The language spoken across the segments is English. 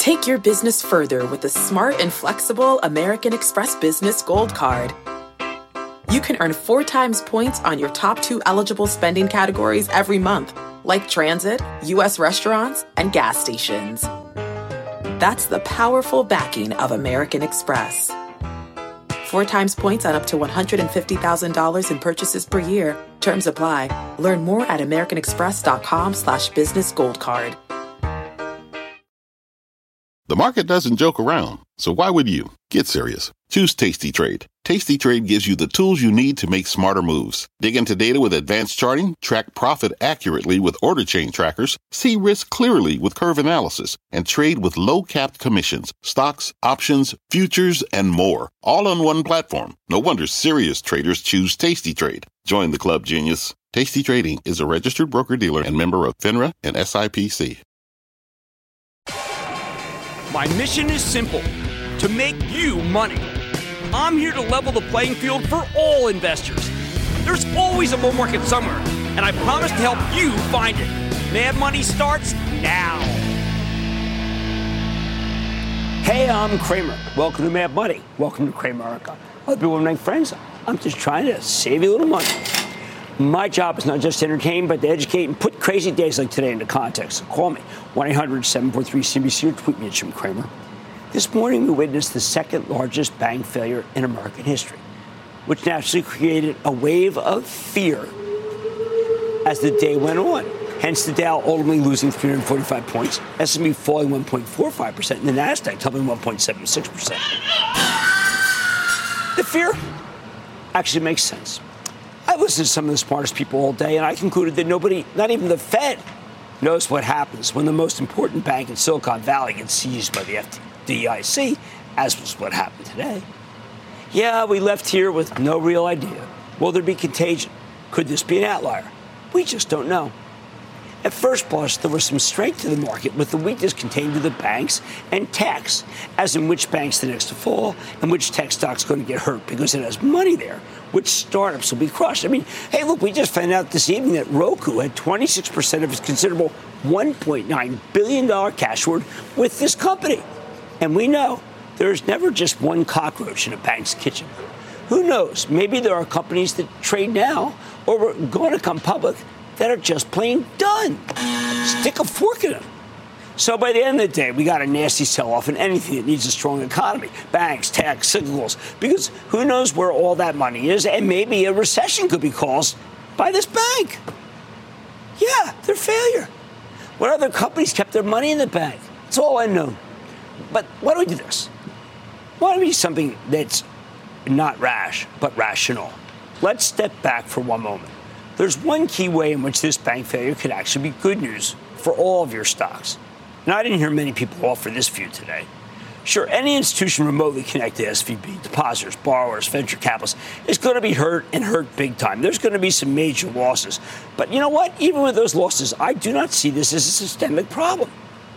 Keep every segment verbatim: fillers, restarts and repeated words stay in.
Take your business further with the smart and flexible American Express Business Gold Card. You can earn four times points on your top two eligible spending categories every month, like transit, U S restaurants, and gas stations. That's the powerful backing of American Express. Four times points on up to one hundred fifty thousand dollars in purchases per year. Terms apply. Learn more at americanexpress.com slash business gold card. The market doesn't joke around, so why would you? Get serious. Choose Tasty Trade. Tasty Trade gives you the tools you need to make smarter moves. Dig into data with advanced charting, track profit accurately with order chain trackers, see risk clearly with curve analysis, and trade with low-capped commissions, stocks, options, futures, and more. All on one platform. No wonder serious traders choose Tasty Trade. Join the club, genius. Tasty Trading is a registered broker-dealer and member of FINRA and S I P C. My mission is simple, to make you money. I'm here to level the playing field for all investors. There's always a bull market somewhere, and I promise to help you find it. Mad Money starts now. Hey, I'm Cramer. Welcome to Mad Money. Welcome to Cramerica. Other people are my friends. I'm just trying to save you a little money. My job is not just to entertain, but to educate and put crazy days like today into context. So call me, one eight hundred seven four three C B C, or tweet me at Jim Cramer. This morning, we witnessed the second largest bank failure in American history, which naturally created a wave of fear as the day went on. Hence, the Dow ultimately losing three hundred forty-five points, S and P falling one point four five percent, and the NASDAQ tumbling one point seven six percent. The fear actually makes sense. I listened to some of the smartest people all day, and I concluded that nobody, not even the Fed, knows what happens when the most important bank in Silicon Valley gets seized by the F D I C, as was what happened today. Yeah, we left here with no real idea. Will there be contagion? Could this be an outlier? We just don't know. At first blush, there was some strength to the market, with the weakness contained to the banks and techs, as in which bank's the next to fall and which tech stock's going to get hurt because it has money there, which startups will be crushed. I mean, hey, look, we just found out this evening that Roku had twenty-six percent of its considerable one point nine billion dollars cash hoard with this company. And we know there's never just one cockroach in a bank's kitchen. Who knows? Maybe there are companies that trade now or are going to come public that are just plain done. Stick a fork in them. So by the end of the day, we got a nasty sell-off in anything that needs a strong economy. Banks, tech, cyclicals. Because who knows where all that money is, and maybe a recession could be caused by this bank. Yeah, their failure. What other companies kept their money in the bank? It's all unknown. But why don't we do this? Why don't we do something that's not rash, but rational? Let's step back for one moment. There's one key way in which this bank failure could actually be good news for all of your stocks. Now, I didn't hear many people offer this view today. Sure, any institution remotely connected to S V B, depositors, borrowers, venture capitalists, is going to be hurt and hurt big time. There's going to be some major losses. But you know what? Even with those losses, I do not see this as a systemic problem.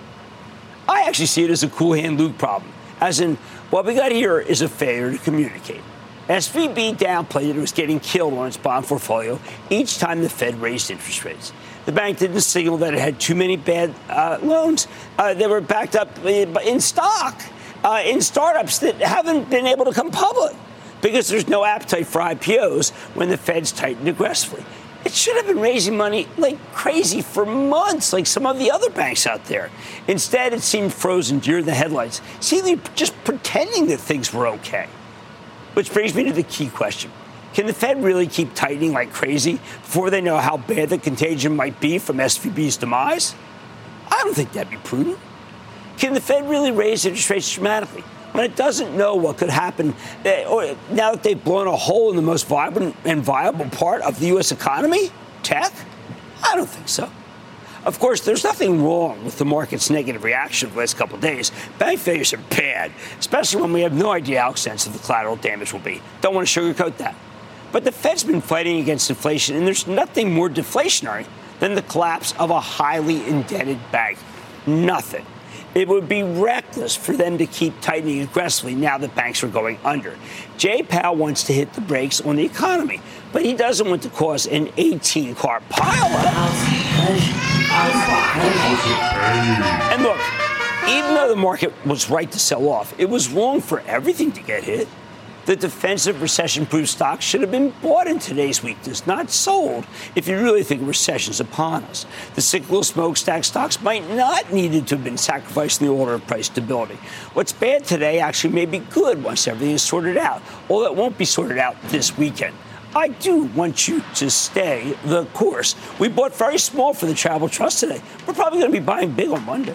I actually see it as a cool hand Luke problem, as in what we got here is a failure to communicate. S V B downplayed it was getting killed on its bond portfolio each time the Fed raised interest rates. The bank didn't signal that it had too many bad uh, loans. Uh, they were backed up in stock, uh, in startups that haven't been able to come public because there's no appetite for I P Os when the Fed's tightened aggressively. It should have been raising money like crazy for months, like some of the other banks out there. Instead, it seemed frozen deer in the headlights, seemingly just pretending that things were okay. Which brings me to the key question. Can the Fed really keep tightening like crazy before they know how bad the contagion might be from S V B's demise? I don't think that'd be prudent. Can the Fed really raise interest rates dramatically when it doesn't know what could happen or now that they've blown a hole in the most vibrant and viable part of the U S economy? Tech? I don't think so. Of course, there's nothing wrong with the market's negative reaction the last couple of days. Bank failures are bad, especially when we have no idea how extensive the collateral damage will be. Don't want to sugarcoat that. But the Fed's been fighting against inflation, and there's nothing more deflationary than the collapse of a highly indebted bank. Nothing. It would be reckless for them to keep tightening aggressively now that banks are going under. Jay Powell wants to hit the brakes on the economy, but he doesn't want to cause an eighteen-car pileup. And look, even though though the market was right to sell off, it was wrong for everything to get hit. The defensive recession-proof stocks should have been bought in today's weakness, not sold, if you really think a recession's upon us. The cyclical smokestack stocks might not needed to have been sacrificed in the order of price stability. What's bad today actually may be good once everything is sorted out, although it won't be sorted out this weekend. I do want you to stay the course. We bought very small for the Travel Trust today. We're probably going to be buying big on Monday.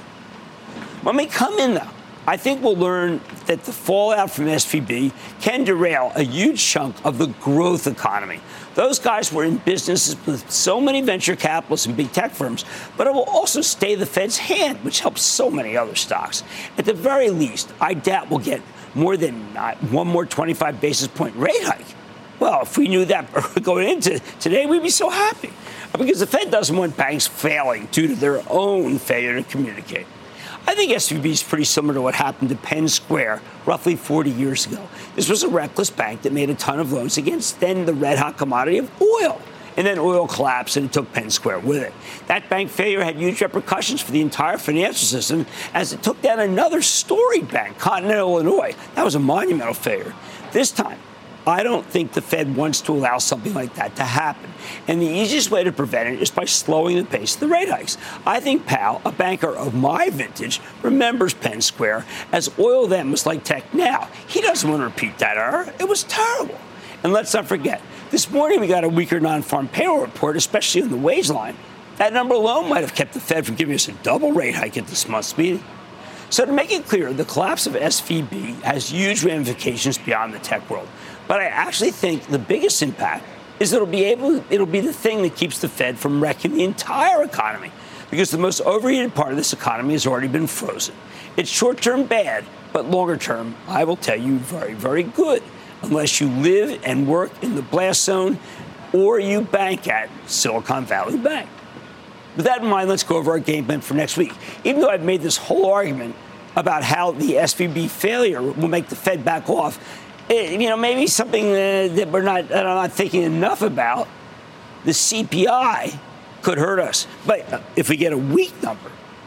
When we come in, though, I think we'll learn that the fallout from S V B can derail a huge chunk of the growth economy. Those guys were in businesses with so many venture capitalists and big tech firms, but it will also stay the Fed's hand, which helps so many other stocks. At the very least, I doubt we'll get more than uh, one more twenty-five basis point rate hike. Well, if we knew that going into today, we'd be so happy. Because the Fed doesn't want banks failing due to their own failure to communicate. I think S V B is pretty similar to what happened to Penn Square roughly forty years ago. This was a reckless bank that made a ton of loans against then the red-hot commodity of oil. And then oil collapsed and it took Penn Square with it. That bank failure had huge repercussions for the entire financial system as it took down another storied bank, Continental Illinois. That was a monumental failure. This time, I don't think the Fed wants to allow something like that to happen. And the easiest way to prevent it is by slowing the pace of the rate hikes. I think Powell, a banker of my vintage, remembers Penn Square, as oil then was like tech now. He doesn't want to repeat that error. It was terrible. And let's not forget, this morning we got a weaker non-farm payroll report, especially on the wage line. That number alone might have kept the Fed from giving us a double rate hike at this month's meeting. So to make it clear, the collapse of S V B has huge ramifications beyond the tech world. But I actually think the biggest impact is that it'll be able, it'll be the thing that keeps the Fed from wrecking the entire economy, because the most overheated part of this economy has already been frozen. It's short-term bad, but longer-term, I will tell you, very, very good, unless you live and work in the blast zone or you bank at Silicon Valley Bank. With that in mind, let's go over our game plan for next week. Even though I've made this whole argument about how the S V B failure will make the Fed back off, it, you know, maybe something uh, that we're not, that I'm not thinking enough about, the C P I could hurt us. But uh, if we get a weak number,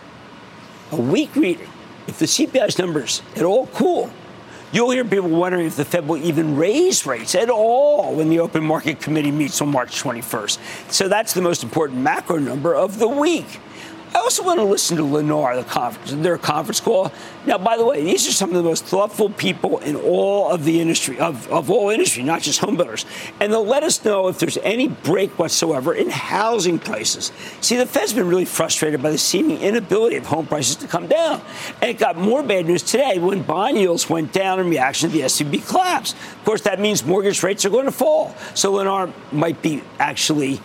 a weak reading, if the C P I's numbers at all cool, you'll hear people wondering if the Fed will even raise rates at all when the Open Market Committee meets on March twenty-first. So that's the most important macro number of the week. I also want to listen to Lennar, the conference, their conference call. Now, by the way, these are some of the most thoughtful people in all of the industry, of, of all industry, not just home builders. And they'll let us know if there's any break whatsoever in housing prices. See, the Fed's been really frustrated by the seeming inability of home prices to come down. And it got more bad news today when bond yields went down in reaction to the S V B collapse. Of course, that means mortgage rates are going to fall. So Lennar might be actually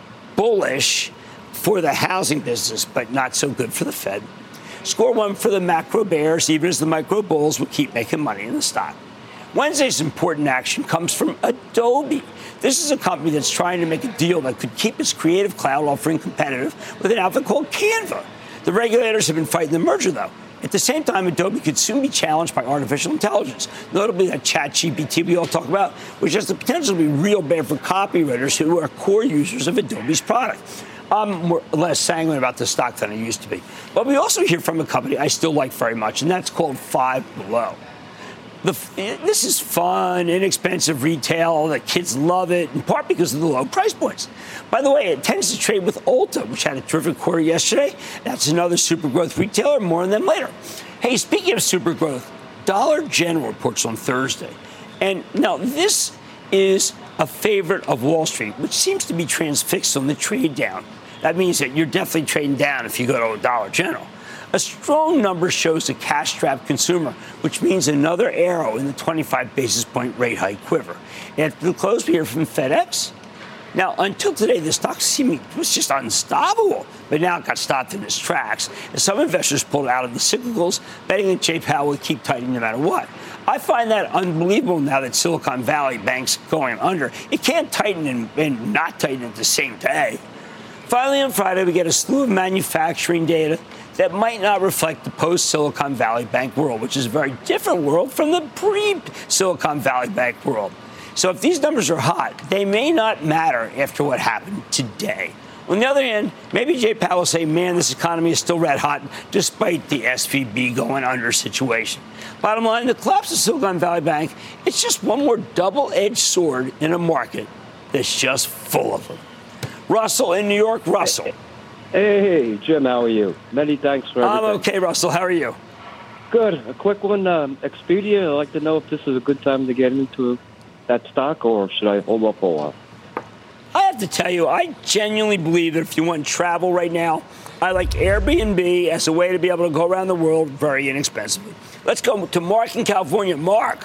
bullish for the housing business, but not so good for the Fed. Score one for the macro bears, even as the micro bulls will keep making money in the stock. Wednesday's important action comes from Adobe. This is a company that's trying to make a deal that could keep its creative cloud offering competitive with an outfit called Canva. The regulators have been fighting the merger, though. At the same time, Adobe could soon be challenged by artificial intelligence, notably that ChatGPT we all talk about, which has the potential to be real bad for copywriters who are core users of Adobe's product. I'm more, less sanguine about the stock than I used to be. But we also hear from a company I still like very much, and that's called Five Below. The, this is fun, inexpensive retail. The kids love it, in part because of the low price points. By the way, it tends to trade with Ulta, which had a terrific quarter yesterday. That's another super growth retailer. More on them later. Hey, speaking of super growth, Dollar General reports on Thursday. And now this is a favorite of Wall Street, which seems to be transfixed on the trade down. That means that you're definitely trading down if you go to a Dollar General. A strong number shows a cash-strapped consumer, which means another arrow in the twenty-five basis point rate hike quiver. And at the close, we hear from FedEx. Now, until today, the stock seeming was just unstoppable, but now it got stopped in its tracks, as some investors pulled out of the cyclicals, betting that Jay Powell would keep tightening no matter what. I find that unbelievable now that Silicon Valley Bank's going under. It can't tighten and, and not tighten at the same day. Finally, on Friday, we get a slew of manufacturing data that might not reflect the post-Silicon Valley Bank world, which is a very different world from the pre-Silicon Valley Bank world. So if these numbers are hot, they may not matter after what happened today. On the other hand, maybe Jay Powell will say, man, this economy is still red hot despite the S V B going under situation. Bottom line, the collapse of Silicon Valley Bank, it's just one more double-edged sword in a market that's just full of them. Russell in New York. Russell. Hey, Jim, how are you? Many thanks for everything. I'm okay, Russell. How are you? Good. A quick one. Um, Expedia, I'd like to know if this is a good time to get into that stock, or should I hold up for a while? I have to tell you, I genuinely believe that if you want travel right now, I like Airbnb as a way to be able to go around the world very inexpensively. Let's go to Mark in California. Mark.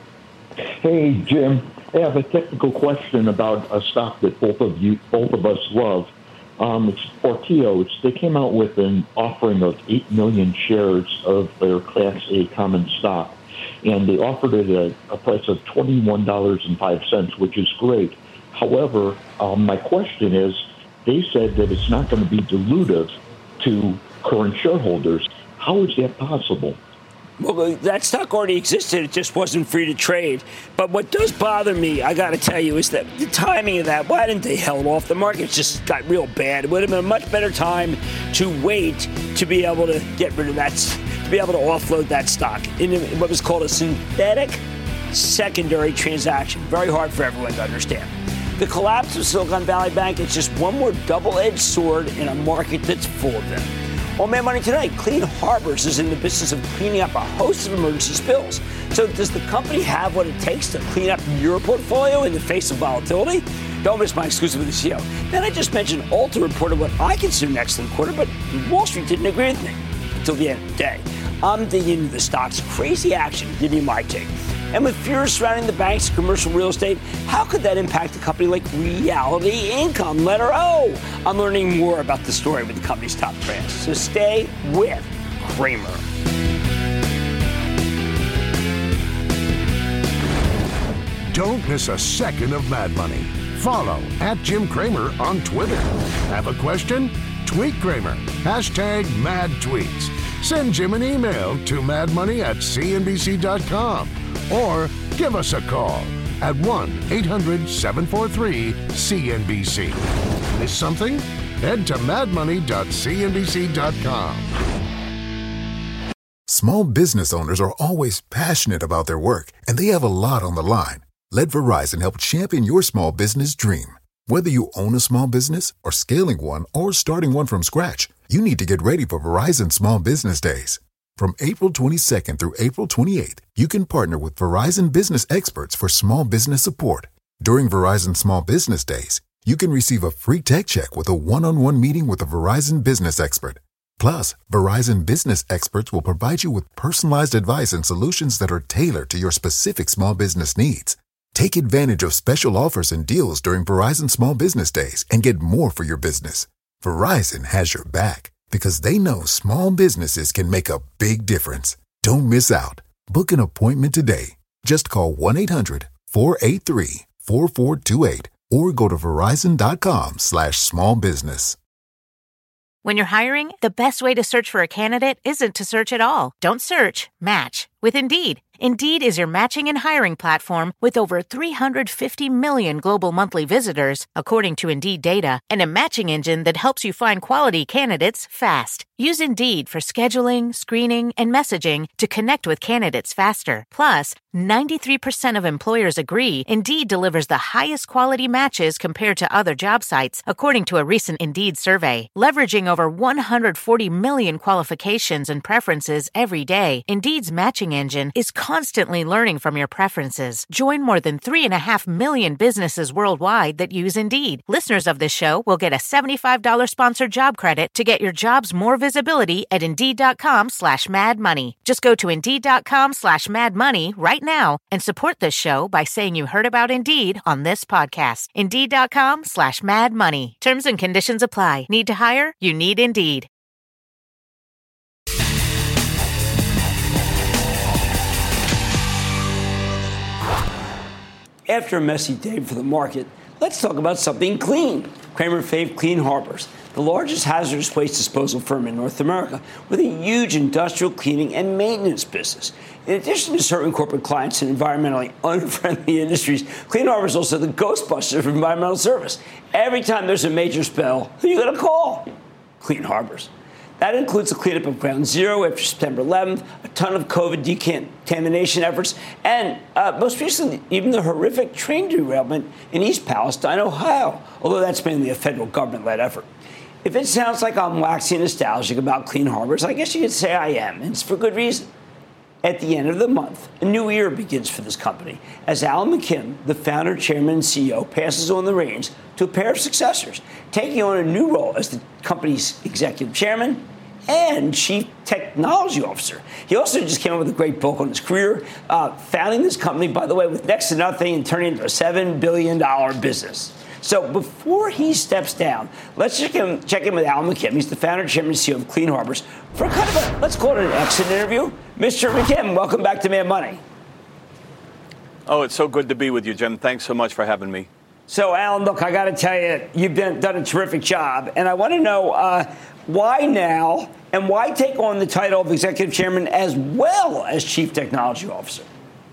Hey, Jim. I have a technical question about a stock that both of you, both of us love. Um, it's Portillo. It's, they came out with an offering of eight million shares of their Class A common stock, and they offered it at a price of twenty-one dollars and five cents, which is great. However, um, my question is, they said that it's not going to be dilutive to current shareholders. How is that possible? Well, that stock already existed. It just wasn't free to trade. But what does bother me, I got to tell you, is that the timing of that. Why didn't they held off? The market just got real bad. It would have been a much better time to wait to be able to get rid of that, to be able to offload that stock in what was called a synthetic secondary transaction. Very hard for everyone to understand. The collapse of Silicon Valley Bank is just one more double-edged sword in a market that's full of them. On Mad Money Today, Clean Harbors is in the business of cleaning up a host of emergency spills. So does the company have what it takes to clean up your portfolio in the face of volatility? Don't miss my exclusive with the C E O. Then I just mentioned Ulta reported what I consider an excellent quarter, but Wall Street didn't agree with me until the end of the day. I'm digging into the stock's crazy action, give you my take. And with fears surrounding the banks and commercial real estate, how could that impact a company like Reality Income, letter O? I'm learning more about the story with the company's top brands. So stay with Cramer. Don't miss a second of Mad Money. Follow at Jim Cramer on Twitter. Have a question? Tweet Cramer. Hashtag mad tweets. Send Jim an email to madmoney at c n b c dot com. Or give us a call at one eight hundred seven four three C N B C. Miss something? Head to mad money dot c n b c dot com. Small business owners are always passionate about their work, and they have a lot on the line. Let Verizon help champion your small business dream. Whether you own a small business or scaling one or starting one from scratch, you need to get ready for Verizon Small Business Days. From April twenty-second through April twenty-eighth, you can partner with Verizon business experts for small business support. During Verizon Small Business Days, you can receive a free tech check with a one-on-one meeting with a Verizon business expert. Plus, Verizon business experts will provide you with personalized advice and solutions that are tailored to your specific small business needs. Take advantage of special offers and deals during Verizon Small Business Days and get more for your business. Verizon has your back, because they know small businesses can make a big difference. Don't miss out. Book an appointment today. Just call one eight hundred four eight three four four two eight or go to verizon.com slash small business. When you're hiring, the best way to search for a candidate isn't to search at all. Don't search, match with Indeed. Indeed is your matching and hiring platform with over three hundred fifty million global monthly visitors, according to Indeed data, and a matching engine that helps you find quality candidates fast. Use Indeed for scheduling, screening, and messaging to connect with candidates faster. Plus, ninety-three percent of employers agree Indeed delivers the highest quality matches compared to other job sites, according to a recent Indeed survey. Leveraging over one hundred forty million qualifications and preferences every day, Indeed's matching engine is constantly learning from your preferences. Join more than three and a half million businesses worldwide that use Indeed. Listeners of this show will get a seventy-five dollars sponsored job credit to get your jobs more visibility at Indeed.com slash Mad Money. Just go to Indeed.com slash Mad Money right now and support this show by saying you heard about Indeed on this podcast. Indeed.com slash Mad Money. Terms and conditions apply. Need to hire? You need Indeed. After a messy day for the market, let's talk about something clean. Kramer fave Clean Harbors, the largest hazardous waste disposal firm in North America, with a huge industrial cleaning and maintenance business. In addition to serving corporate clients in environmentally unfriendly industries, Clean Harbors is also the Ghostbusters of environmental service. Every time there's a major spill, who are you going to call? Clean Harbors. That includes the cleanup of Ground Zero after September eleventh, a ton of COVID decontamination efforts, and uh, most recently, even the horrific train derailment in East Palestine, Ohio, although that's mainly a federal government-led effort. If it sounds like I'm waxing nostalgic about Clean Harbors, I guess you could say I am, and it's for good reason. At the end of the month, a new era begins for this company as Alan McKim, the founder, chairman, and C E O, passes on the reins to a pair of successors, taking on a new role as the company's executive chairman and chief technology officer. He also just came up with a great book on his career, uh, founding this company, by the way, with next to nothing and turning it into a seven billion dollars business. So before he steps down, let's check in, check in with Alan McKim. He's the founder, chairman, and C E O of Clean Harbors for kind of a, let's call it an exit interview. Mister McKim, welcome back to Mad Money. Oh, it's so good to be with you, Jim. Thanks so much for having me. So, Alan, look, I got to tell you, you've been, done a terrific job. And I want to know uh, why now and why take on the title of executive chairman as well as chief technology officer?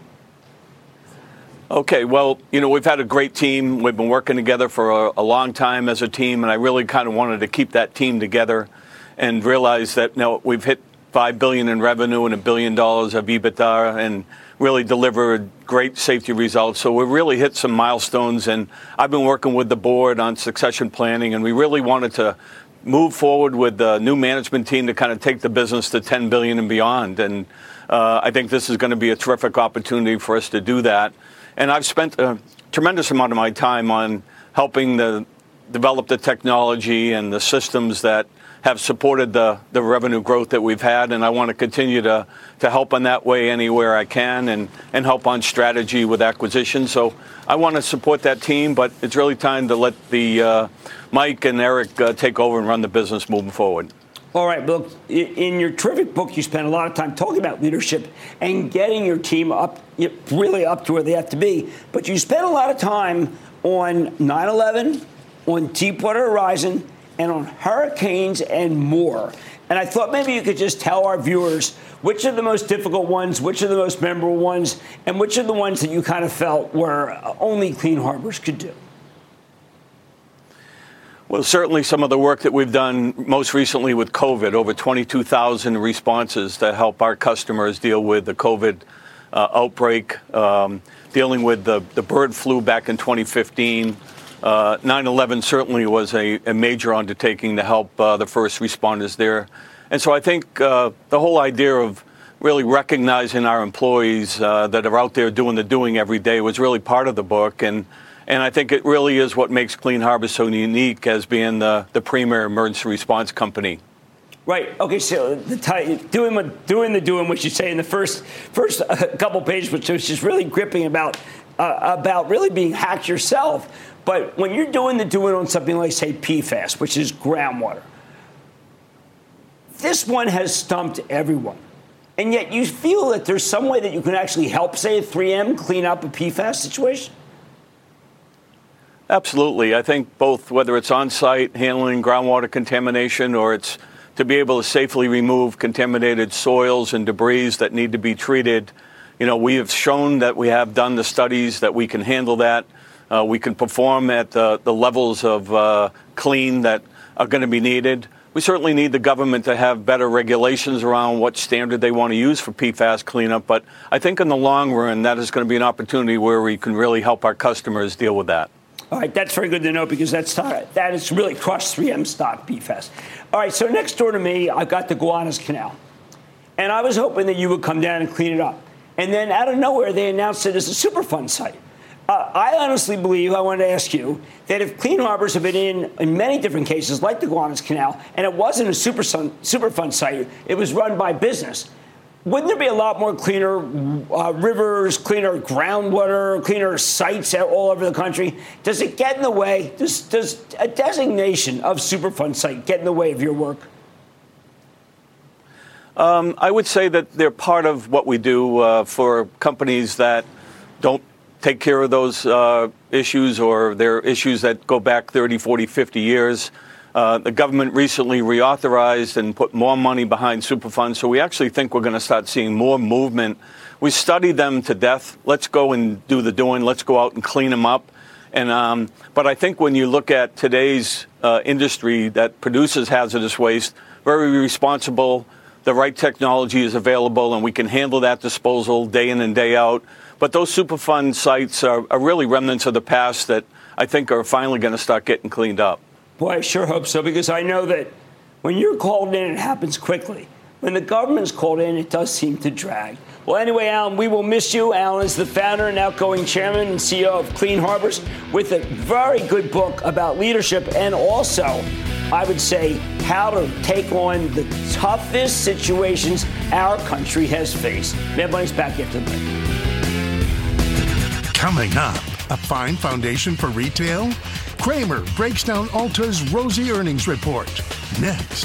Okay, well, you know, we've had a great team. We've been working together for a, a long time as a team, and I really kind of wanted to keep that team together and realize that, you know, we've hit five billion dollars in revenue and a billion dollars of EBITDA and really delivered great safety results. So we really hit some milestones, and I've been working with the board on succession planning, and we really wanted to move forward with the new management team to kind of take the business to ten billion dollars and beyond. And uh, I think this is going to be a terrific opportunity for us to do that. And I've spent a tremendous amount of my time on helping the, develop the technology and the systems that have supported the, the revenue growth that we've had. And I want to continue to, to help in that way anywhere I can and, and help on strategy with acquisition. So I want to support that team, but it's really time to let the uh, Mike and Eric uh, take over and run the business moving forward. All right, look, in your terrific book, you spend a lot of time talking about leadership and getting your team up, really up to where they have to be. But you spend a lot of time on nine eleven, on Deepwater Horizon, and on hurricanes and more. And I thought maybe you could just tell our viewers which are the most difficult ones, which are the most memorable ones, and which are the ones that you kind of felt were only Clean Harbors could do. Well, certainly some of the work that we've done most recently with COVID, over twenty-two thousand responses to help our customers deal with the COVID uh, outbreak, um, dealing with the, the bird flu back in twenty fifteen. Uh, nine eleven certainly was a, a major undertaking to help uh, the first responders there. And so I think uh, the whole idea of really recognizing our employees uh, that are out there doing the doing every day was really part of the book. And And I think it really is what makes Clean Harbors so unique as being the, the premier emergency response company. Right. Okay. So the t- doing what, doing the doing, what you say in the first first uh, couple pages, which was just really gripping about uh, about really being hacked yourself. But when you're doing the doing on something like, say, P FAS, which is groundwater, this one has stumped everyone. And yet you feel that there's some way that you can actually help, say, three M clean up a P FAS situation? Absolutely. I think both, whether it's on-site handling groundwater contamination or it's to be able to safely remove contaminated soils and debris that need to be treated, you know, we have shown that we have done the studies that we can handle that. Uh, we can perform at the, the levels of uh, clean that are going to be needed. We certainly need the government to have better regulations around what standard they want to use for P FAS cleanup. But I think in the long run, that is going to be an opportunity where we can really help our customers deal with that. All right, that's very good to know because that's that is really crushed three M stock P FAS. All right, so next door to me, I've got the Gowanus Canal. And I was hoping that you would come down and clean it up. And then out of nowhere, they announced it as a Superfund site. Uh, I honestly believe, I wanted to ask you, that if Clean Harbors have been in, in many different cases, like the Gowanus Canal, and it wasn't a super sun, Superfund site, it was run by business, wouldn't there be a lot more cleaner uh, rivers, cleaner groundwater, cleaner sites all over the country? Does it get in the way? Does, does a designation of Superfund site get in the way of your work? Um, I would say that they're part of what we do uh, for companies that don't take care of those uh, issues, or they're issues that go back thirty, forty, fifty years. Uh, the government recently reauthorized and put more money behind Superfunds, so we actually think we're going to start seeing more movement. We study them to death. Let's go and do the doing. Let's go out and clean them up. And um, but I think when you look at today's uh, industry that produces hazardous waste, very responsible, the right technology is available, and we can handle that disposal day in and day out. But those Superfund sites are, are really remnants of the past that I think are finally going to start getting cleaned up. Boy, I sure hope so, because I know that when you're called in, it happens quickly. When the government's called in, it does seem to drag. Well, anyway, Alan, we will miss you. Alan is the founder and outgoing chairman and C E O of Clean Harbors, with a very good book about leadership and also, I would say, how to take on the toughest situations our country has faced. Mad Money's back after the break. Coming up, a fine foundation for retail? Cramer breaks down Ulta's rosy earnings report. Next.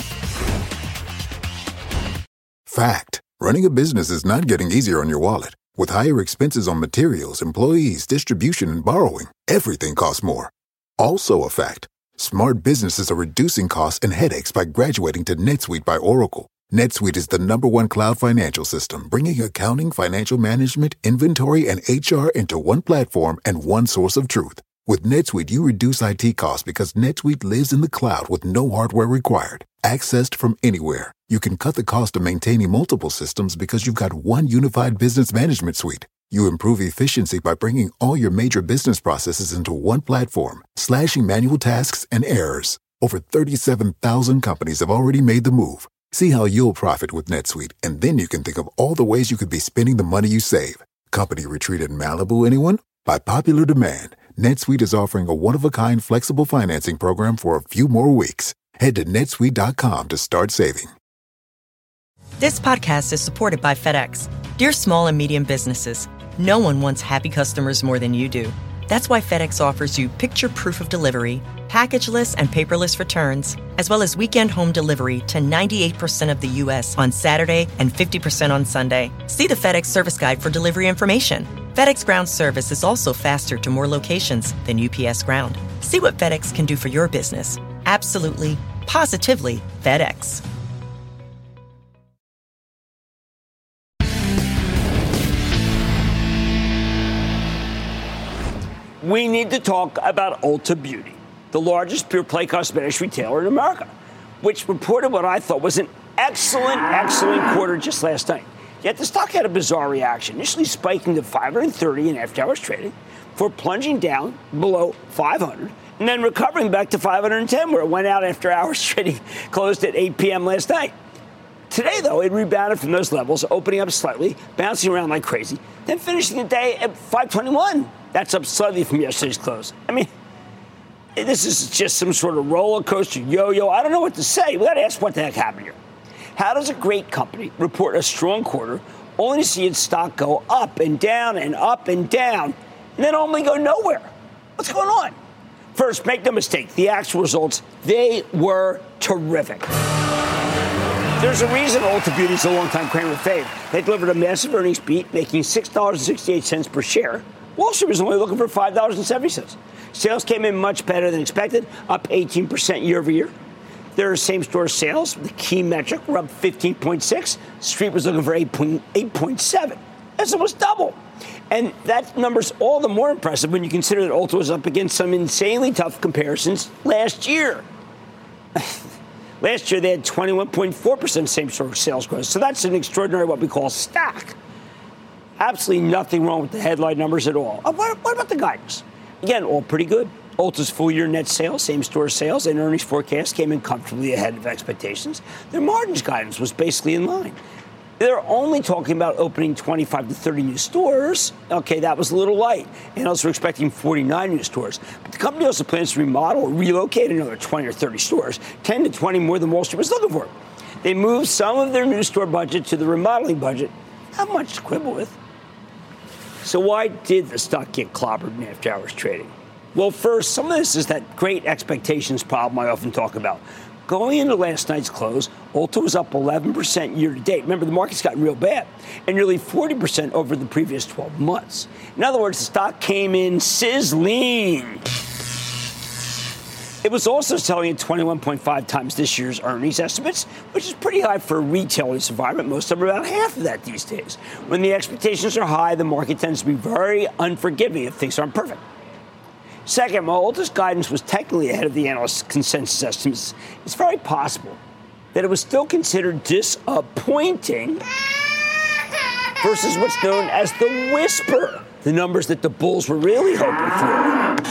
Fact. Running a business is not getting easier on your wallet. With higher expenses on materials, employees, distribution, and borrowing, everything costs more. Also a fact. Smart businesses are reducing costs and headaches by graduating to NetSuite by Oracle. NetSuite is the number one cloud financial system, bringing accounting, financial management, inventory, and H R into one platform and one source of truth. With NetSuite, you reduce I T costs because NetSuite lives in the cloud with no hardware required. Accessed from anywhere. You can cut the cost of maintaining multiple systems because you've got one unified business management suite. You improve efficiency by bringing all your major business processes into one platform, slashing manual tasks and errors. Over thirty-seven thousand companies have already made the move. See how you'll profit with NetSuite, and then you can think of all the ways you could be spending the money you save. Company retreat in Malibu, anyone? By popular demand, NetSuite is offering a one-of-a-kind flexible financing program for a few more weeks. Head to netsuite dot com to start saving. This podcast is supported by FedEx. Dear small and medium businesses, no one wants happy customers more than you do. That's why FedEx offers you picture proof of delivery, packageless and paperless returns, as well as weekend home delivery to ninety-eight percent of the U S on Saturday and fifty percent on Sunday. See the FedEx service guide for delivery information. FedEx Ground service is also faster to more locations than U P S Ground. See what FedEx can do for your business. Absolutely, positively FedEx. We need to talk about Ulta Beauty, the largest pure-play cosmetics retailer in America, which reported what I thought was an excellent, excellent quarter just last night. Yet the stock had a bizarre reaction, initially spiking to five hundred thirty in after-hours trading, before plunging down below five hundred, and then recovering back to five hundred ten, where it went out after hours trading closed at eight p.m. last night. Today, though, it rebounded from those levels, opening up slightly, bouncing around like crazy, then finishing the day at five twenty-one. That's up slightly from yesterday's close. I mean, this is just some sort of roller coaster yo-yo. I don't know what to say. We got to ask what the heck happened here. How does a great company report a strong quarter only to see its stock go up and down and up and down, and then only go nowhere? What's going on? First, make no mistake, the actual results, they were terrific. There's a reason Ulta Beauty is a long-time Cramer fave. They delivered a massive earnings beat, making six dollars and sixty-eight cents per share. Wall Street was only looking for five dollars and seventy cents. Sales came in much better than expected, up eighteen percent year over year. Their same-store sales, the key metric, were up fifteen point six. Street was looking for eight point seven. That's almost double. And that number's all the more impressive when you consider that Ulta was up against some insanely tough comparisons last year. Last year, they had twenty-one point four percent same-store sales growth. So that's an extraordinary, what we call, stack. Absolutely nothing wrong with the headline numbers at all. Uh, what, what about the guidance? Again, all pretty good. Ulta's full-year net sales, same-store sales, and earnings forecast came in comfortably ahead of expectations. Their margins guidance was basically in line. They're only talking about opening twenty-five to thirty new stores. Okay, that was a little light. Analysts were expecting forty-nine new stores. But the company also plans to remodel or relocate another twenty or thirty stores, ten to twenty more than Wall Street was looking for. They moved some of their new store budget to the remodeling budget. Not much to quibble with. So why did the stock get clobbered in after-hours trading? Well, first, some of this is that great expectations problem I often talk about. Going into last night's close, Ulta was up eleven percent year to date. Remember, the market's gotten real bad, and nearly forty percent over the previous twelve months. In other words, the stock came in sizzling. It was also selling at twenty-one point five times this year's earnings estimates, which is pretty high for a retail environment. Most of them are about half of that these days. When the expectations are high, the market tends to be very unforgiving if things aren't perfect. Second, while Ulta's guidance was technically ahead of the analysts' consensus estimates, it's very possible that it was still considered disappointing versus what's known as the whisper, the numbers that the bulls were really hoping for.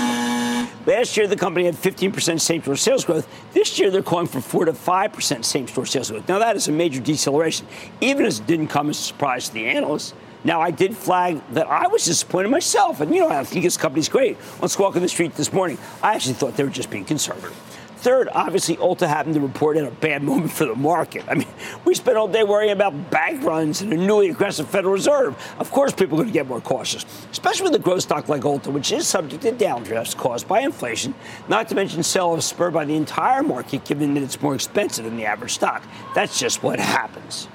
Last year, the company had fifteen percent same-store sales growth. This year, they're calling for four to five percent same-store sales growth. Now, that is a major deceleration, even as it didn't come as a surprise to the analysts. Now, I did flag that I was disappointed myself. And, you know, I think this company's great. On Squawk on the Street this morning, I actually thought they were just being conservative. Third, obviously, Ulta happened to report in a bad moment for the market. I mean, we spent all day worrying about bank runs and a newly aggressive Federal Reserve. Of course, people are going to get more cautious, especially with a growth stock like Ulta, which is subject to downdrafts caused by inflation, not to mention sell-offs spurred by the entire market, given that it's more expensive than the average stock. That's just what happens.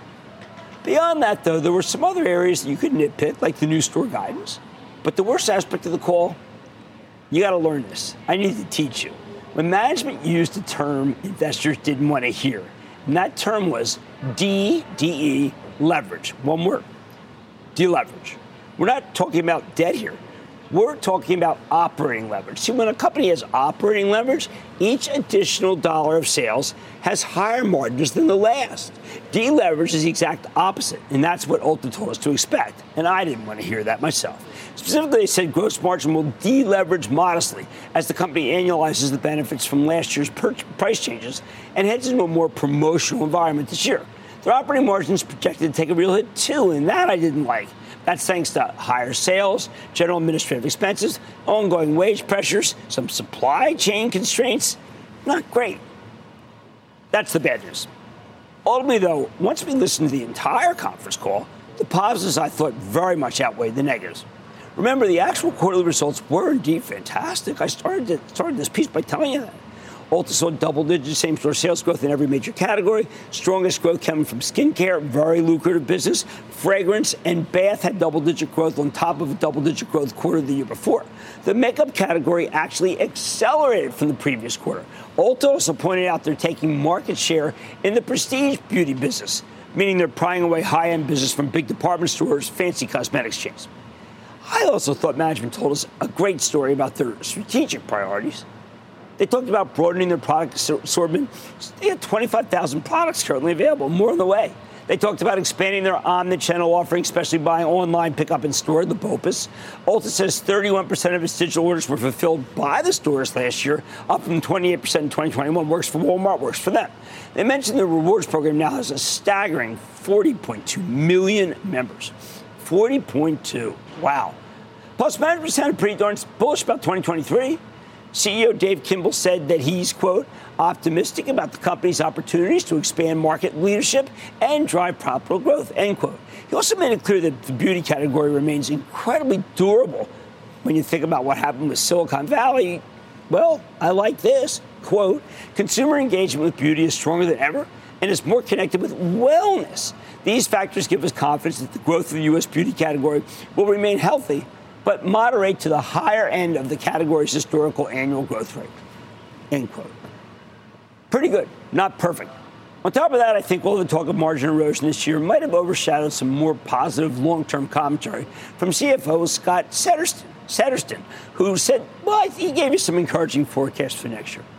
Beyond that, though, there were some other areas that you could nitpick, like the new store guidance. But the worst aspect of the call, you got to learn this. I need to teach you. When management used a term investors didn't want to hear, and that term was D D E, leverage. One word, deleverage. We're not talking about debt here. We're talking about operating leverage. See, when a company has operating leverage, each additional dollar of sales has higher margins than the last. Deleverage is the exact opposite, and that's what Ulta told us to expect. And I didn't want to hear that myself. Specifically, they said gross margin will deleverage modestly as the company annualizes the benefits from last year's per- price changes and heads into a more promotional environment this year. Their operating margins projected to take a real hit, too, and that I didn't like. That's thanks to higher sales, general administrative expenses, ongoing wage pressures, some supply chain constraints. Not great. That's the bad news. Ultimately, though, once we listened to the entire conference call, the positives, I thought, very much outweighed the negatives. Remember, the actual quarterly results were indeed fantastic. I started, to, started this piece by telling you that. Ulta saw double-digit same-store sales growth in every major category. Strongest growth coming from skincare, very lucrative business. Fragrance and bath had double-digit growth on top of a double-digit growth quarter the year before. The makeup category actually accelerated from the previous quarter. Ulta also pointed out they're taking market share in the prestige beauty business, meaning they're prying away high-end business from big department stores, fancy cosmetics chains. I also thought management told us a great story about their strategic priorities. They talked about broadening their product assortment. They had twenty-five thousand products currently available, more on the way. They talked about expanding their omni-channel offering, especially buying online, pickup in store, the BOPUS. Ulta says thirty-one percent of its digital orders were fulfilled by the stores last year, up from twenty-eight percent in twenty twenty-one. Works for Walmart, works for them. They mentioned the rewards program now has a staggering forty point two million members. forty point two. Wow. Plus, management sounded pretty darn bullish about twenty twenty-three. C E O Dave Kimball said that he's, quote, optimistic about the company's opportunities to expand market leadership and drive profitable growth, end quote. He also made it clear that the beauty category remains incredibly durable. When you think about what happened with Silicon Valley, well, I like this, quote, consumer engagement with beauty is stronger than ever and is more connected with wellness. These factors give us confidence that the growth of the U S beauty category will remain healthy, but moderate to the higher end of the category's historical annual growth rate, end quote. Pretty good, not perfect. On top of that, I think all the talk of margin erosion this year might have overshadowed some more positive long-term commentary from C F O Scott Settersten, Settersten, who said, well, he gave you some encouraging forecasts for next year.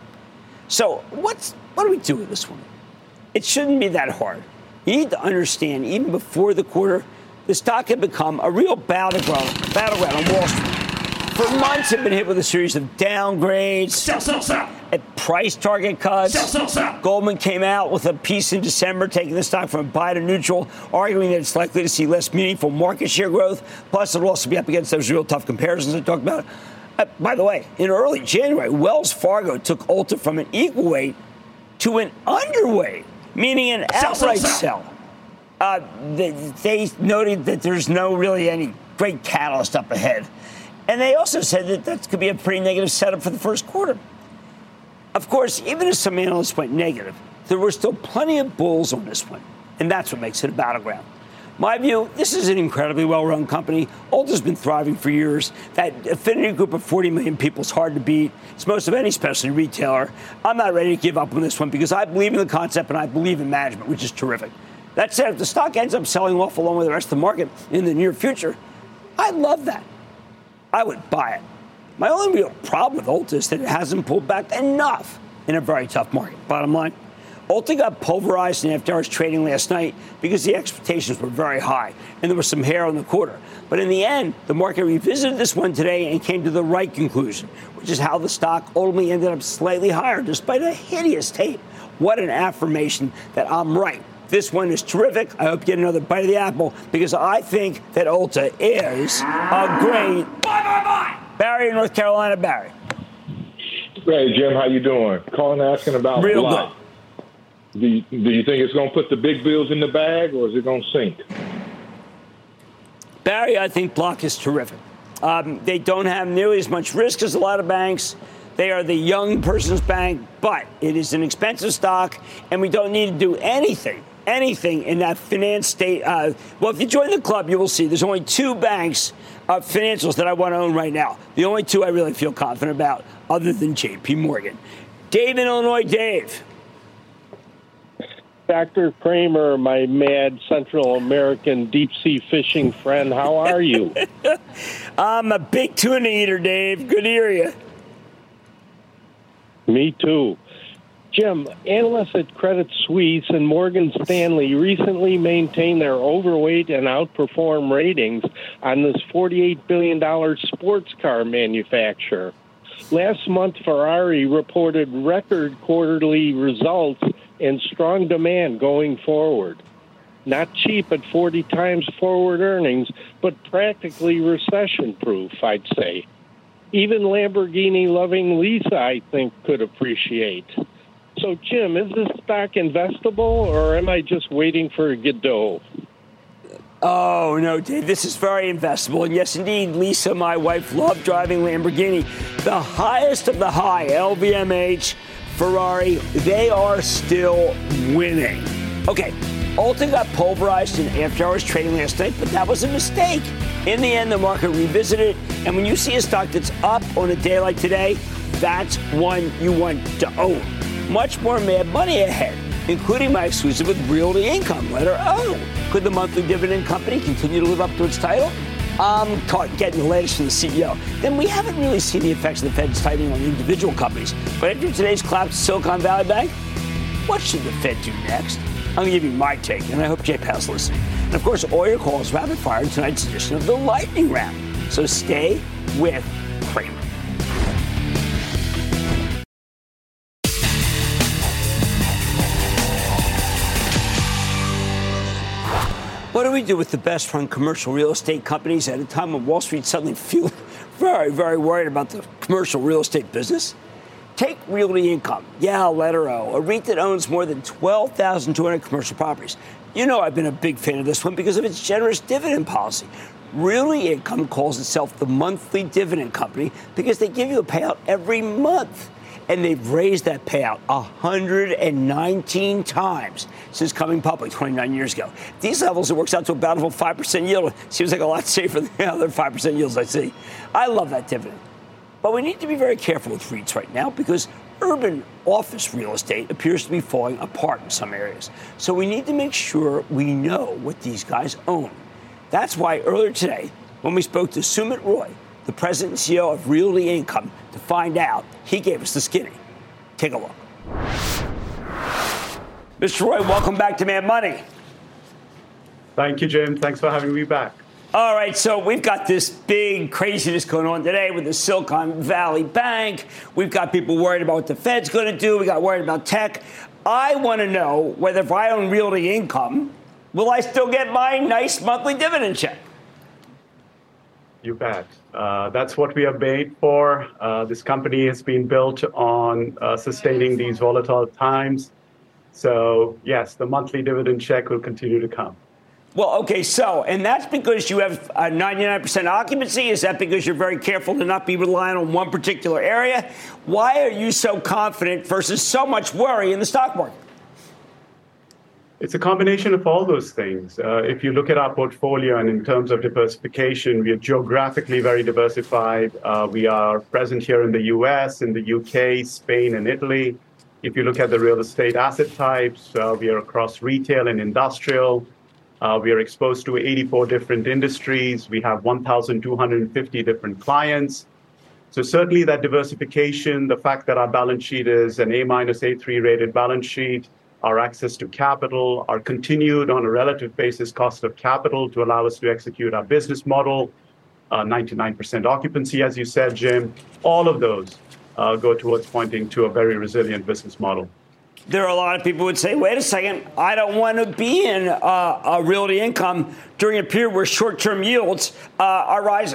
So what's what do we do with this one? It shouldn't be that hard. You need to understand, even before the quarter, the stock had become a real battleground, battleground on Wall Street. For months, it had been hit with a series of downgrades, sell, sell, sell. At price target cuts. Sell, sell, sell. Goldman came out with a piece in December taking the stock from buy to neutral, arguing that it's likely to see less meaningful market share growth. Plus, it'll also be up against those real tough comparisons I talked about. Uh, by the way, in early January, Wells Fargo took Ulta from an equal weight to an underweight, meaning an outright sell. sell. Uh, they, they noted that there's no really any great catalyst up ahead. And they also said that that could be a pretty negative setup for the first quarter. Of course, even as some analysts went negative, there were still plenty of bulls on this one, and that's what makes it a battleground. My view, this is an incredibly well-run company. Ulta's been thriving for years. That affinity group of forty million people is hard to beat. It's most of any specialty retailer. I'm not ready to give up on this one because I believe in the concept and I believe in management, which is terrific. That said, if the stock ends up selling off along with the rest of the market in the near future, I love that. I would buy it. My only real problem with Ulta is that it hasn't pulled back enough in a very tough market. Bottom line, Ulta got pulverized in after hours trading last night because the expectations were very high and there was some hair on the quarter. But in the end, the market revisited this one today and came to the right conclusion, which is how the stock ultimately ended up slightly higher despite a hideous tape. What an affirmation that I'm right. This one is terrific. I hope you get another bite of the apple because I think that Ulta is a great buy, buy, buy. Barry in North Carolina. Barry. Hey, Jim, how you doing? Calling asking about Real Block. Good. Do you, do you think it's going to put the big bills in the bag or is it going to sink? Barry, I think Block is terrific. Um, they don't have nearly as much risk as a lot of banks. They are the young person's bank, but it is an expensive stock, and we don't need to do anything, anything in that finance state. Uh, well, if you join the club, you will see there's only two banks, uh, financials that I want to own right now. The only two I really feel confident about, other than J P Morgan. Dave in Illinois. Dave. Doctor Kramer, my mad Central American deep-sea fishing friend, how are you? I'm a big tuna eater, Dave. Good to hear you. Me too. Jim, analysts at Credit Suisse and Morgan Stanley recently maintained their overweight and outperform ratings on this forty-eight billion dollars sports car manufacturer. Last month, Ferrari reported record quarterly results and strong demand going forward. Not cheap at forty times forward earnings, but practically recession-proof, I'd say. Even Lamborghini-loving Lisa, I think, could appreciate. So, Jim, is this stock investable, or am I just waiting for Godot? Oh, no, Dave, this is very investable. And yes, indeed, Lisa, my wife, loved driving Lamborghini. The highest of the high, L V M H, Ferrari, they are still winning. Okay, Ulta got pulverized in after-hours trading last night, but that was a mistake. In the end, the market revisited, and when you see a stock that's up on a day like today, that's one you want to own. Much more mad money ahead, including my exclusive with Realty Income, letter O. Could the monthly dividend company continue to live up to its title? I'm caught getting the latest from the C E O. Then we haven't really seen the effects of the Fed's tightening on individual companies. But after today's collapse of Silicon Valley Bank, what should the Fed do next? I'm going to give you my take, and I hope J P L's listening. And, of course, all your calls rapid fire in tonight's edition of the Lightning Round. So stay with Kramer. What do we do with the best-run commercial real estate companies at a time when Wall Street suddenly feels very, very worried about the commercial real estate business? Take Realty Income. Yeah, letter O, a REIT that owns more than twelve thousand two hundred commercial properties. You know I've been a big fan of this one because of its generous dividend policy. Realty Income calls itself the monthly dividend company because they give you a payout every month. And they've raised that payout one hundred nineteen times since coming public twenty-nine years ago. These levels, it works out to a bountiful five percent yield. Seems like a lot safer than the other five percent yields I see. I love that dividend. But we need to be very careful with REITs right now because urban office real estate appears to be falling apart in some areas. So we need to make sure we know what these guys own. That's why earlier today, when we spoke to Sumit Roy, the president and C E O of Realty Income, to find out, he gave us the skinny. Take a look. Mister Roy, welcome back to Mad Money. Thank you, Jim. Thanks for having me back. All right, so we've got this big craziness going on today with the Silicon Valley Bank. We've got people worried about what the Fed's going to do. We got worried about tech. I want to know whether if I own Realty Income, will I still get my nice monthly dividend check? You bet. Uh, that's what we are made for. Uh, this company has been built on uh, sustaining these volatile times. So, yes, the monthly dividend check will continue to come. Well, okay, so, and that's because you have a ninety-nine percent occupancy? Is that because you're very careful to not be relying on one particular area? Why are you so confident versus so much worry in the stock market? It's a combination of all those things. Uh, if you look at our portfolio and in terms of diversification, we are geographically very diversified. Uh, we are present here in the U S, in the U K, Spain, and Italy. If you look at the real estate asset types, uh, we are across retail and industrial. Uh, we are exposed to eighty-four different industries. We have one thousand two hundred fifty different clients. So certainly that diversification, the fact that our balance sheet is an A minus, A three rated balance sheet, our access to capital, our continued on a relative basis cost of capital to allow us to execute our business model, uh, ninety-nine percent occupancy, as you said, Jim, all of those uh, go towards pointing to a very resilient business model. There are a lot of people who would say, wait a second, I don't want to be in uh, a realty income during a period where short-term yields uh, are rising.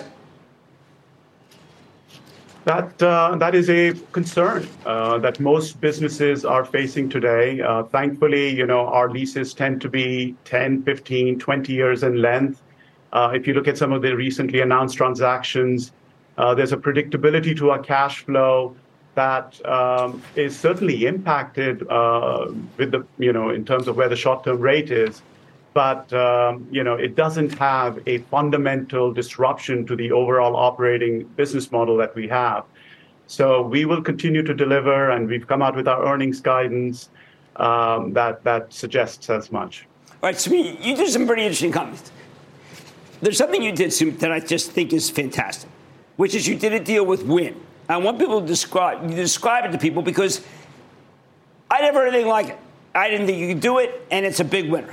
That uh, that is a concern uh, that most businesses are facing today. Uh, thankfully, you know, our leases tend to be ten, fifteen, twenty years in length. Uh, if you look at some of the recently announced transactions, uh, there's a predictability to our cash flow that um, is certainly impacted uh, with the, you know, in terms of where the short-term rate is. But, um, you know, it doesn't have a fundamental disruption to the overall operating business model that we have. So we will continue to deliver, and we've come out with our earnings guidance um, that, that suggests as much. All right, Sumit, you did some pretty interesting comments. There's something you did, Sumit, that I just think is fantastic, which is you did a deal with Wynn. I want people to describe, you describe it to people because I never heard anything like it. I didn't think you could do it, and it's a big winner.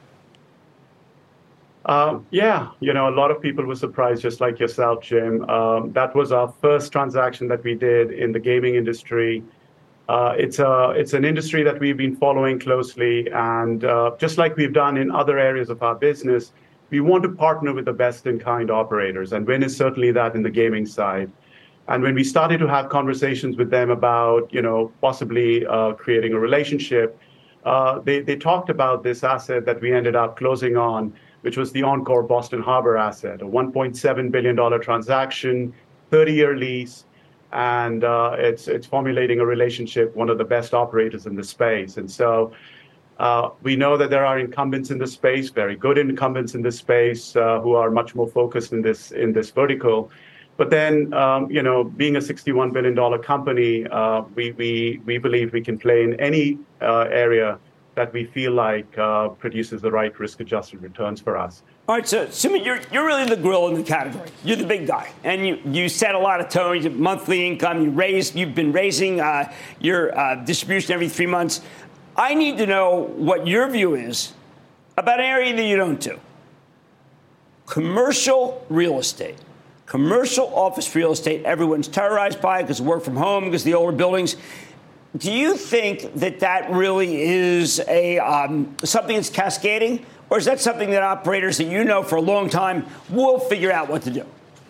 Uh, yeah, you know, a lot of people were surprised, just like yourself, Jim. Um, that was our first transaction that we did in the gaming industry. Uh, it's a, it's an industry that we've been following closely, and uh, just like we've done in other areas of our business, we want to partner with the best-in-kind operators, and Wynn is certainly that in the gaming side. And when we started to have conversations with them about, you know, possibly uh, creating a relationship, uh, they, they talked about this asset that we ended up closing on, which was the Encore Boston Harbor asset, a one point seven billion dollars transaction, thirty-year lease, and uh, it's it's formulating a relationship, one of the best operators in the space. And so uh, we know that there are incumbents in the space, very good incumbents in this space, uh, who are much more focused in this in this vertical. But then, um, you know, being a sixty-one billion dollars company, uh, we, we, we believe we can play in any uh, area that we feel like uh, produces the right risk-adjusted returns for us. All right, so Sumit, you're, you're really the grill in the category. You're the big guy, and you, you set a lot of tone. You have monthly income. You raise. You've been raising uh, your uh, distribution every three months. I need to know what your view is about an area that you don't do. Commercial real estate. Commercial office real estate, everyone's terrorized by it because of work from home, because of the older buildings. Do you think that that really is a um, something that's cascading, or is that something that operators that you know for a long time will figure out what to do?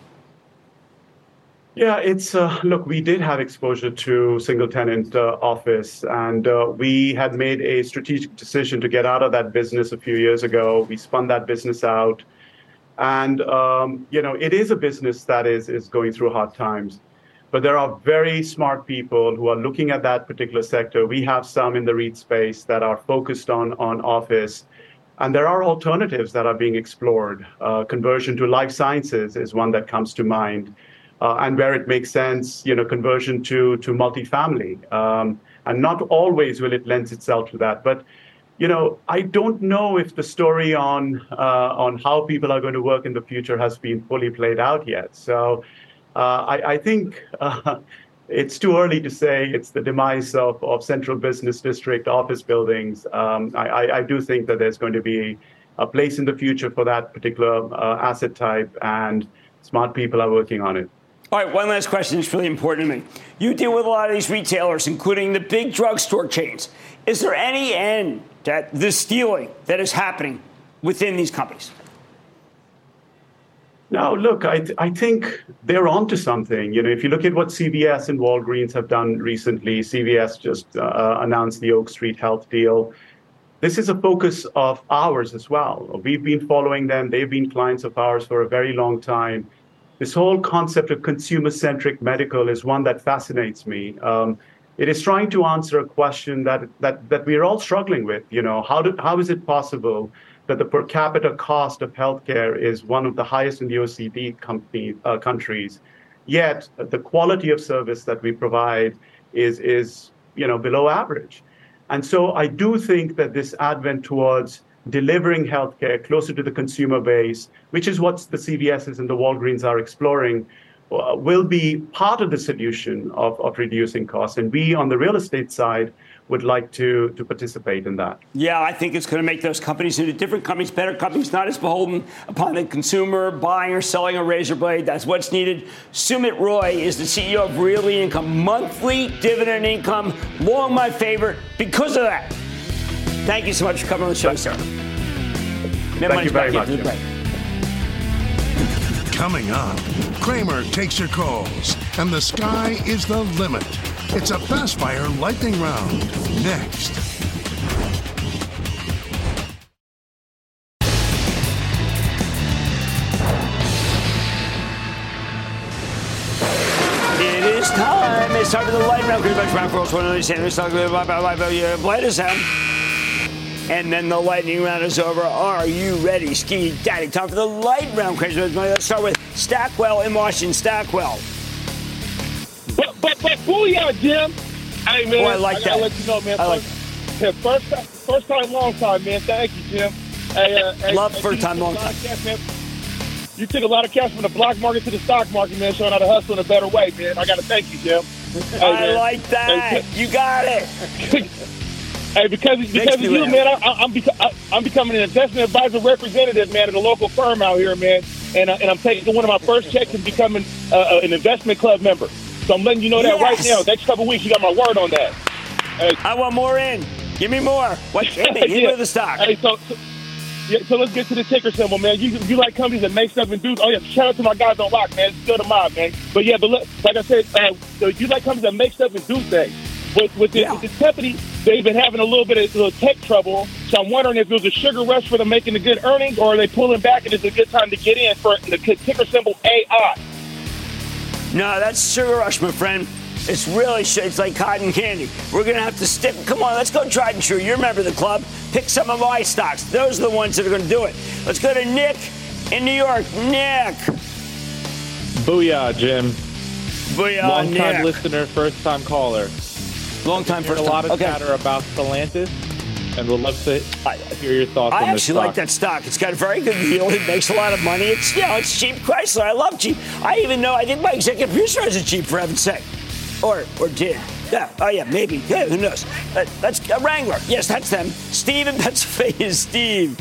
Yeah, it's uh, look, we did have exposure to single tenant uh, office, and uh, we had made a strategic decision to get out of that business a few years ago. We spun that business out. And, um, you know, it is a business that is, is going through hard times. But there are very smart people who are looking at that particular sector. We have some in the REIT space that are focused on, on office. And there are alternatives that are being explored. Uh, conversion to life sciences is one that comes to mind. Uh, and where it makes sense, you know, conversion to, to multifamily. Um, and not always will it lend itself to that. But you know, I don't know if the story on uh, on how people are going to work in the future has been fully played out yet. So uh, I, I think uh, it's too early to say it's the demise of, of central business district office buildings. Um, I, I do think that there's going to be a place in the future for that particular uh, asset type, and smart people are working on it. All right, one last question that's really important to me. You deal with a lot of these retailers, including the big drugstore chains. Is there any end to the stealing that is happening within these companies? No, look, I, th- I think they're onto something. You know, if you look at what C V S and Walgreens have done recently, C V S just uh, announced the Oak Street Health deal. this is a focus of ours as well. We've been following them. They've been clients of ours for a very long time. This whole concept of consumer-centric medical is one that fascinates me. Um, it is trying to answer a question that that that we're all struggling with. You know, how do, how is it possible that the per capita cost of healthcare is one of the highest in the O E C D company, uh, countries, yet the quality of service that we provide is is you know below average? And so I do think that this advent towards delivering healthcare closer to the consumer base, which is what the C V S's and the Walgreens are exploring, uh, will be part of the solution of, of reducing costs. And we, on the real estate side, would like to, to participate in that. Yeah, I think it's going to make those companies into different companies, better companies, not as beholden upon the consumer buying or selling a razor blade. That's what's needed. Sumit Roy is the C E O of Really Income. Monthly dividend income, long my favorite because of that. Thank you so much for coming on the show, sir. Thank you very much. Coming up, Cramer takes your calls, and the sky is the limit. It's a fast fire lightning round. Next. It is time. It's time for the lightning round. Pretty much round for us. One of these things. Play this out. And then the lightning round is over. Are you ready, Ski Daddy? Time for the light round. Crazy. Let's start with Stackwell in Washington. Stackwell. But, but, but, booyah, Jim. Hey, man. Oh, I like I that. gotta let you know, man. I First, like first, time, first time, long time, man. Thank you, Jim. Hey, uh, hey, Love hey, first time, long time. Cash, man. You took a lot of cash from the black market to the stock market, man, showing how to hustle in a better way, man. I got to thank you, Jim. Hey, I man. like that. Hey, you got it. Hey, because, because of you, laugh. man, I, I'm, beca- I, I'm becoming an investment advisor representative, man, at a local firm out here, man. And, uh, and I'm taking one of my first checks and becoming uh, an investment club member. So I'm letting you know that yes. right now. Next couple of weeks, you got my word on that. Hey. I want more in. Give me more. What? Hit me. Hit me with the stock. Hey, so, so, yeah, so let's get to the ticker symbol, man. You you like companies that make stuff and do. Oh yeah, shout out to my guys on Lock, man. Still the mob, man. But yeah, but look, like I said, uh, so you like companies that make stuff and do things. With with, the, yeah. with this company, they've been having a little bit of little tech trouble. So I'm wondering if it was a sugar rush for them making the good earnings, or are they pulling back and it's a good time to get in for the ticker symbol A I. No, that's sugar rush, my friend. It's really, it's like cotton candy. We're going to have to stick. Come on, let's go tried and true. You're a member of the club. Pick some of my stocks. Those are the ones that are going to do it. Let's go to Nick in New York. Nick. Booyah, Jim. Booyah, Long Nick. time listener, first time caller. Long time first time. A lot of okay. chatter about Stellantis, and we'll love to hear your thoughts I on this actually stock. like that stock. It's got a very good yield. It makes a lot of money. It's, you know, it's cheap Chrysler. I love cheap. I even know, I think my executive producer has it cheap, for heaven's sake. Or, or did. Yeah. Oh, yeah, maybe. Yeah, who knows? Uh, that's a Wrangler. Yes, that's them. Steve in Pennsylvania. Steve.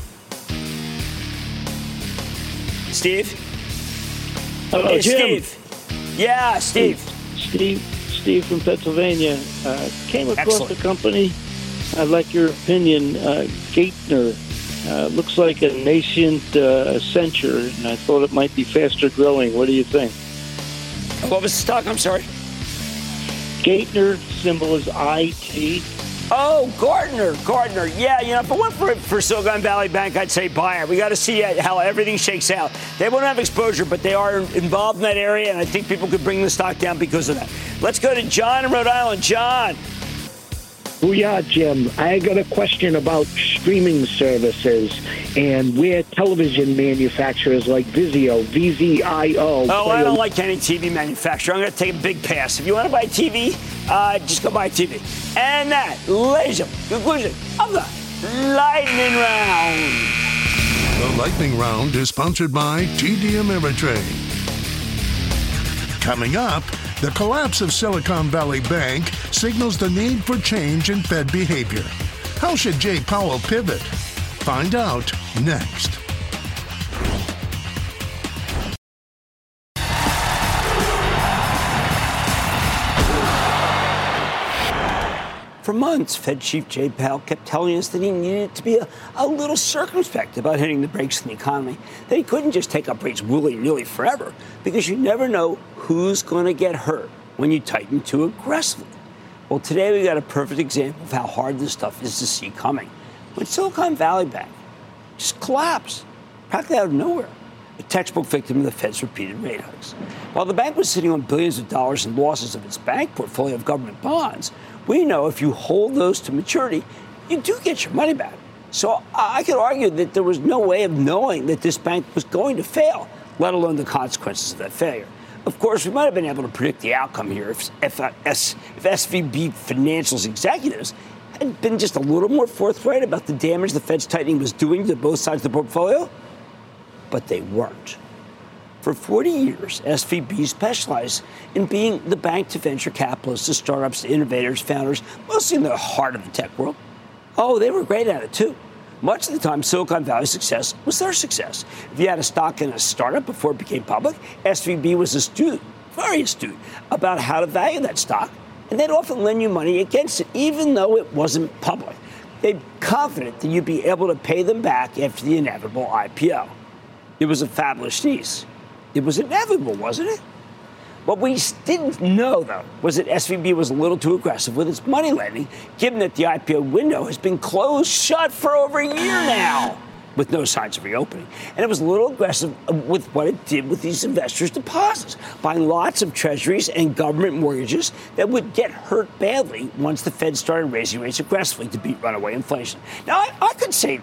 Steve? Hello, hey, Jim. Steve. Yeah, Steve. Steve. Steve from Pennsylvania. Uh, came across Excellent. the company. I'd like your opinion. Uh, Gaitner. Uh, looks like a nascent uh, Accenture, and I thought it might be faster growing. What do you think? What was the stock? I'm sorry. Gaitner, symbol is I T. Oh, Gardner, Gardner. Yeah, you know, if I went for, for Silicon Valley Bank, I'd say buy it. We got to see how everything shakes out. They won't have exposure, but they are involved in that area, and I think people could bring the stock down because of that. Let's go to John in Rhode Island. John. Booyah, Jim. I got a question about streaming services and where television manufacturers like Vizio, V Z I O. Oh, I don't like any T V manufacturer. I'm going to take a big pass. If you want to buy a T V, uh, just go buy a T V. And that, ladies and gentlemen, conclusion of the Lightning Round. The Lightning Round is sponsored by T D Ameritrade. Coming up, the collapse of Silicon Valley Bank signals the need for change in Fed behavior. How should Jay Powell pivot? Find out next. For months, Fed Chief Jay Powell kept telling us that he needed to be a, a little circumspect about hitting the brakes in the economy, that he couldn't just take up rates willy-nilly forever, because you never know who's going to get hurt when you tighten too aggressively. Well, today we got a perfect example of how hard this stuff is to see coming. when Silicon Valley Bank just collapsed, practically out of nowhere, a textbook victim of the Fed's repeated rate hikes. While the bank was sitting on billions of dollars in losses of its bank portfolio of government bonds, we know if you hold those to maturity, you do get your money back. So I could argue that there was no way of knowing that this bank was going to fail, let alone the consequences of that failure. Of course, we might have been able to predict the outcome here if, if, if S V B Financial's executives had been just a little more forthright about the damage the Fed's tightening was doing to both sides of the portfolio, but they weren't. For forty years, S V B specialized in being the bank to venture capitalists, to startups, to innovators, founders, mostly in the heart of the tech world. Oh, they were great at it, too. Much of the time, Silicon Valley's success was their success. If you had a stock in a startup before it became public, S V B was astute, very astute, about how to value that stock, and they'd often lend you money against it, even though it wasn't public. They'd be confident that you'd be able to pay them back after the inevitable I P O. It was a fabulous sneeze. It was inevitable, wasn't it? What we didn't know, though, was that S V B was a little too aggressive with its money lending, given that the I P O window has been closed shut for over a year now, with no signs of reopening. And it was a little aggressive with what it did with these investors' deposits, buying lots of treasuries and government mortgages that would get hurt badly once the Fed started raising rates aggressively to beat runaway inflation. Now, I, I could say,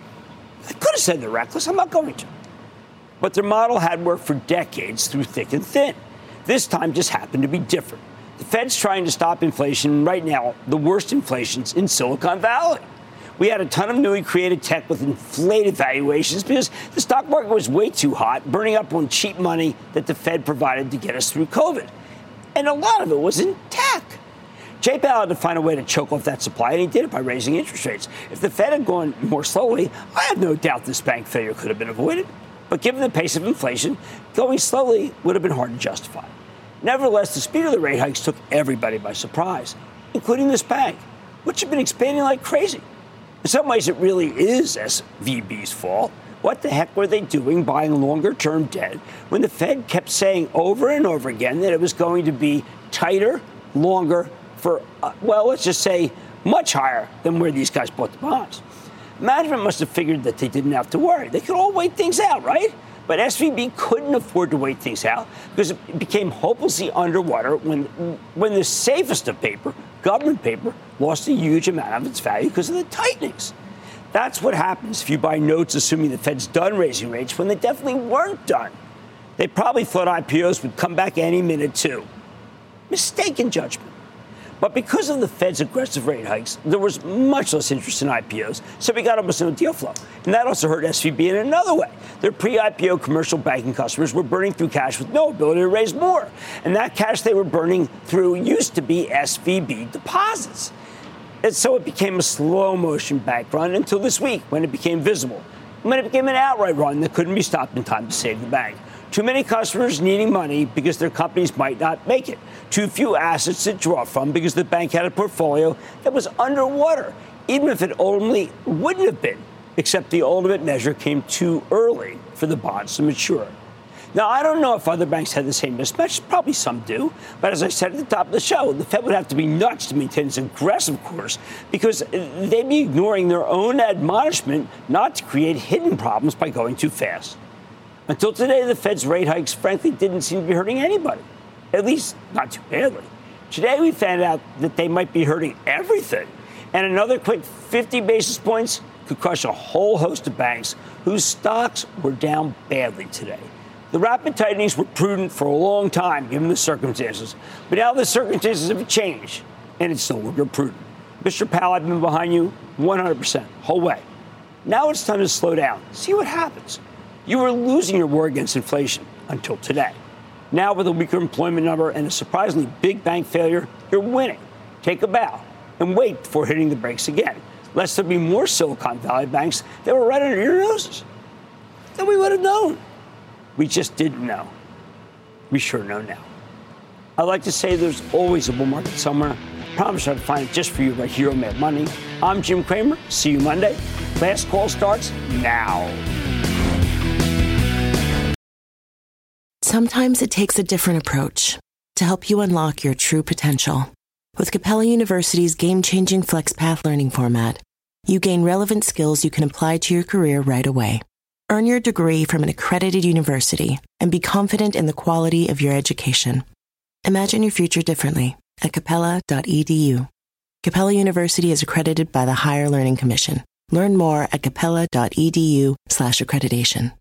I could have said they're reckless. I'm not going to. But their model had worked for decades through thick and thin. This time just happened to be different. The Fed's trying to stop inflation, and right now, the worst inflation's in Silicon Valley. We had a ton of newly created tech with inflated valuations because the stock market was way too hot, burning up on cheap money that the Fed provided to get us through COVID. And a lot of it was in tech. Jay Powell had to find a way to choke off that supply, and he did it by raising interest rates. If the Fed had gone more slowly, I have no doubt this bank failure could have been avoided. But given the pace of inflation, going slowly would have been hard to justify. Nevertheless, the speed of the rate hikes took everybody by surprise, including this bank, which had been expanding like crazy. In some ways, it really is S V B's fault. What the heck were they doing buying longer-term debt when the Fed kept saying over and over again that it was going to be tighter, longer, for, uh, well, let's just say much higher than where these guys bought the bonds? Management must have figured that they didn't have to worry. They could all wait things out, right? But S V B couldn't afford to wait things out because it became hopelessly underwater when, when the safest of paper, government paper, lost a huge amount of its value because of the tightenings. That's what happens if you buy notes assuming the Fed's done raising rates when they definitely weren't done. They probably thought I P Os would come back any minute, too. Mistaken judgment. But because of the Fed's aggressive rate hikes, there was much less interest in I P Os, so we got almost no deal flow. And that also hurt S V B in another way. Their pre-I P O commercial banking customers were burning through cash with no ability to raise more. And that cash they were burning through used to be S V B deposits. And so it became a slow-motion bank run until this week, when it became visible. When it became an outright run that couldn't be stopped in time to save the bank. Too many customers needing money because their companies might not make it. Too few assets to draw from because the bank had a portfolio that was underwater, even if it ultimately wouldn't have been, except the ultimate measure came too early for the bonds to mature. Now, I don't know if other banks had the same mismatch. Probably some do. But as I said at the top of the show, the Fed would have to be nuts to maintain its aggressive course because they'd be ignoring their own admonishment not to create hidden problems by going too fast. Until today, the Fed's rate hikes, frankly, didn't seem to be hurting anybody, at least not too badly. Today, we found out that they might be hurting everything. And another quick fifty basis points could crush a whole host of banks whose stocks were down badly today. The rapid tightenings were prudent for a long time, given the circumstances. But now the circumstances have changed, and it's no longer prudent. Mister Powell, I've been behind you one hundred percent, whole way. Now it's time to slow down, see what happens. You were losing your war against inflation until today. Now, with a weaker employment number and a surprisingly big bank failure, you're winning. Take a bow and wait before hitting the brakes again, lest there be more Silicon Valley banks that were right under your noses. Then we would have known. We just didn't know. We sure know now. I like to say there's always a bull market somewhere. I promise I'll find it just for you right here on Mad Money. I'm Jim Cramer. See you Monday. Last call starts now. Sometimes it takes a different approach to help you unlock your true potential. With Capella University's game-changing FlexPath learning format, You gain relevant skills you can apply to your career right away. Earn your degree from an accredited university and be confident in the quality of your education. Imagine your future differently at capella dot e d u. Capella University is accredited by the Higher Learning Commission. Learn more at capella dot e d u slash accreditation.